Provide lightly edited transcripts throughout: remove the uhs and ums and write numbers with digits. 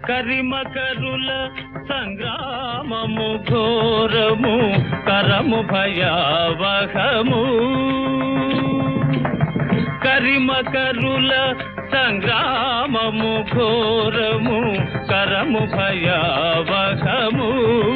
కరిమకరుల సంగ్రామము ఘోరము కరము భయావహము కరిమకరుల సంగ్రామము ఘోరము కరము భయావహము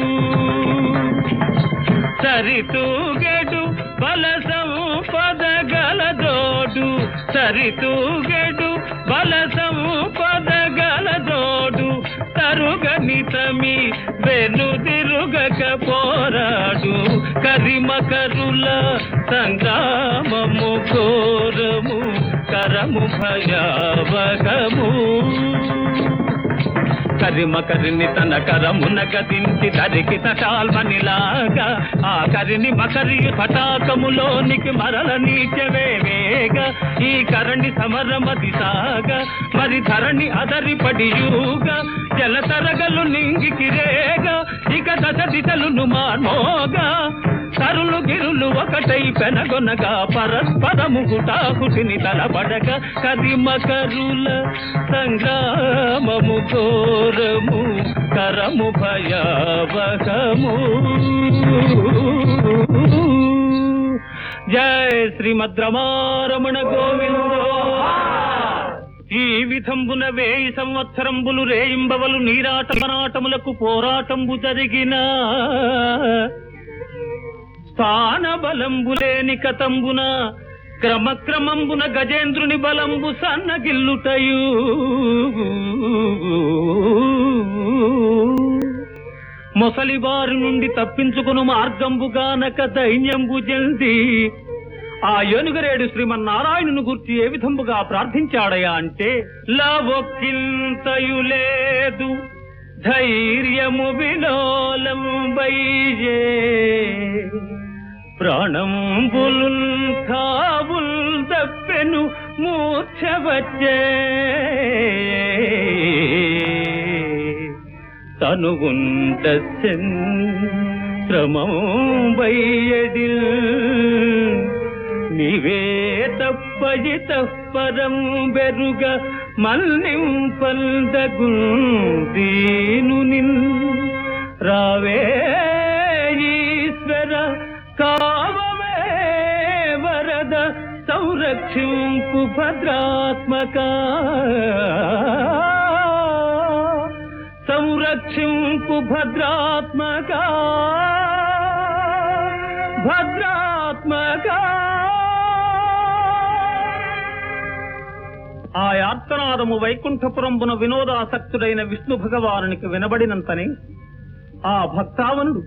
సరితూగెడు బల సంపద గలదోడు సరితూగెడు బల సంపద గలదోడు తరుగనితమి వెనుదిరుగక పోరాడు కరిమకరుల సంగ్రామము ఘోరము కరము భయావహము కరిమకరిని తన కరమున గదించి దరికి తటాల్మనిలాగా ఆ కరిని మకరియు తటాకములోనికి మరల నీచవేవేగ ఈ కరణి సమరమది సాగా మరి ధరణి అదరి పడియూగా జలతరగలు నింగికిరేగా ఇక దశ దిశలును మార్మోగా తరులు గిరులు ఒకటై పెనగొనగా పరస్పరము హుటాహుటిని తలబడక కరిమకరుల సంగ్రామము ఘోరము కరము భయావహము. జయ శ్రీమద్ రమారమణ గోవిందో. ఈ విధంబున 1000 సంవత్సరంబులు రేయింబవలు నీరాటమనాటములకు పోరాటంబు జరిగిన స్థాన బలంబులేని కతంబున క్రమక్రమంబున గజేంద్రుని బలంబు సన్నగిల్లుటయు మొసలివారి నుండి తప్పించుకును మార్గంబుగానక దైన్యంబు జల్ది ఆ ఏనుగరేడు శ్రీమన్నారాయణుని గుర్చి ఏ విధంబుగా ప్రార్థించాడయా అంటే లవొక్కింతయు లేదు ధైర్యము విలోలం బైజే ప్రాణంబులున్ కావుల్ దప్పెను మూర్ఛ వచ్చే తనుగుంట శ్రమం బయ్యడిల్ నీవే తప్పజి తప్పరం బెరుగ మల్నింపల్దగు దీను రావే ఈశ్వర కావవే వరద సంరక్షింపు భద్రాత్మక సంరక్షింపు భద్రాత్మక భద్రాత్మక. ఆ యార్తనాదము వైకుంఠపురంబున వినోదాసక్తుడైన విష్ణు భగవానునికి వినబడినంతనే ఆ భక్తావనుడు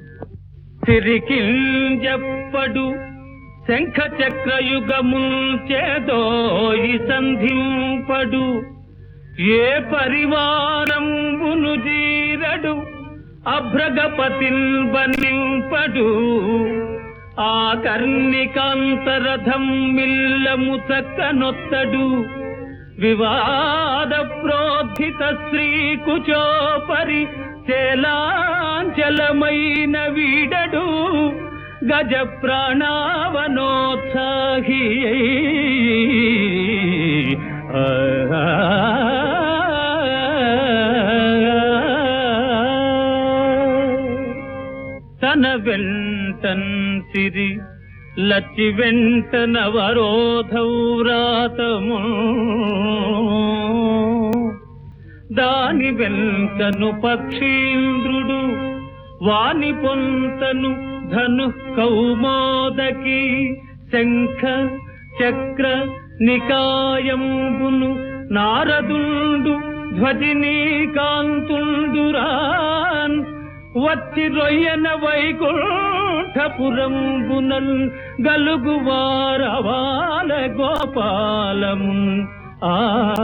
తిరికింజప్పడు శంఖ చక్రయుగముంచేదోయి సంధింపడు ఏ పరివారంబును జీరడు అభ్రగపతిల్ బనింపడు ఆ కర్ణికాంతరథం మిల్లము చక్కనొత్తడు వివాద ప్రోద్ధిత శ్రీ కుచోపరి చేలాంచలమైన వీడడు గజ ప్రాణావనోత్సాహి తన వెంటన్ సిరి లచ్చి వెంట నవరోధౌరాతము దాని వెంకను పక్షీంద్రుడు వాని పొంతను ధను కౌమోదకి శంఖ చక్ర నికాయంబును నారదుండు ధ్వజినీ కాంతుండురాన్ వచ్చి రొయ్యన వైకుంఠపురంబునల్ గలుగువారవాల గోపాలము ఆ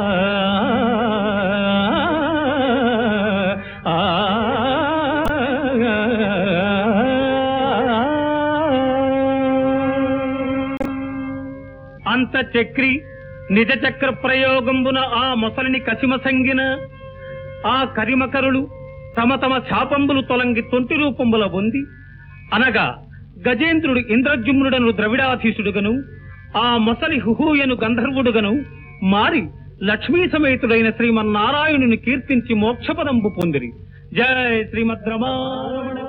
అంత చక్రి నిజ చక్ర ప్రయోగంబున ఆ మొసలిని కసిమసంగిన ఆ కరిమకరులు తమ తమ శాపంబులు తొలంగి తొంటి రూపంబుల పొంది అనగా గజేంద్రుడు ఇంద్రజుమ్నుడను ద్రవిడాధీశుడుగను ఆ మొసలి హుహూయను గంధర్వుడుగను మారి లక్ష్మీ సమేతుడైన శ్రీమన్నారాయణుని కీర్తించి మోక్షపదంబు పొందిరి. జయ శ్రీమద్రమారమణ.